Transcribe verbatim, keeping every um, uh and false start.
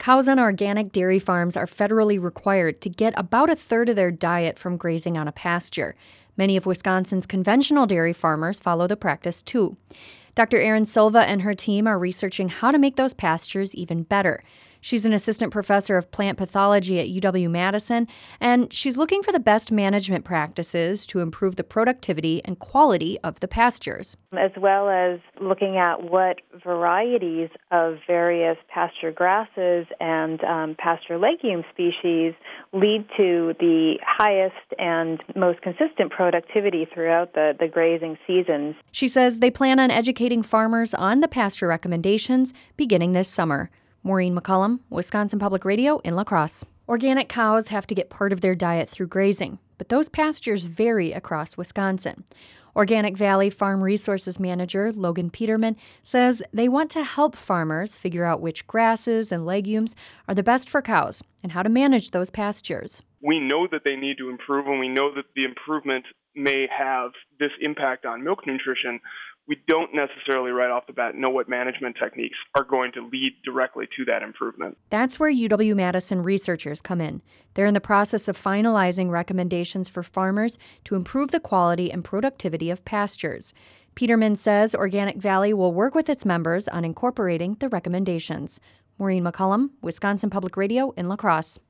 Cows on organic dairy farms are federally required to get about a third of their diet from grazing on a pasture. Many of Wisconsin's conventional dairy farmers follow the practice, too. Doctor Erin Silva and her team are researching how to make those pastures even better. She's an assistant professor of plant pathology at U W-Madison, and she's looking for the best management practices to improve the productivity and quality of the pastures, as well as looking at what varieties of various pasture grasses and um, pasture legume species lead to the highest and most consistent productivity throughout the, the grazing seasons. She says they plan on educating farmers on the pasture recommendations beginning this summer. Maureen McCullum, Wisconsin Public Radio in La Crosse. Organic cows have to get part of their diet through grazing, but those pastures vary across Wisconsin. Organic Valley Farm Resources Manager Logan Peterman says they want to help farmers figure out which grasses and legumes are the best for cows and how to manage those pastures. We know that they need to improve, and we know that the improvement may have this impact on milk nutrition. We don't necessarily right off the bat know what management techniques are going to lead directly to that improvement. That's where U W-Madison researchers come in. They're in the process of finalizing recommendations for farmers to improve the quality and productivity of pastures. Peterman says Organic Valley will work with its members on incorporating the recommendations. Maureen McCullum, Wisconsin Public Radio in La Crosse.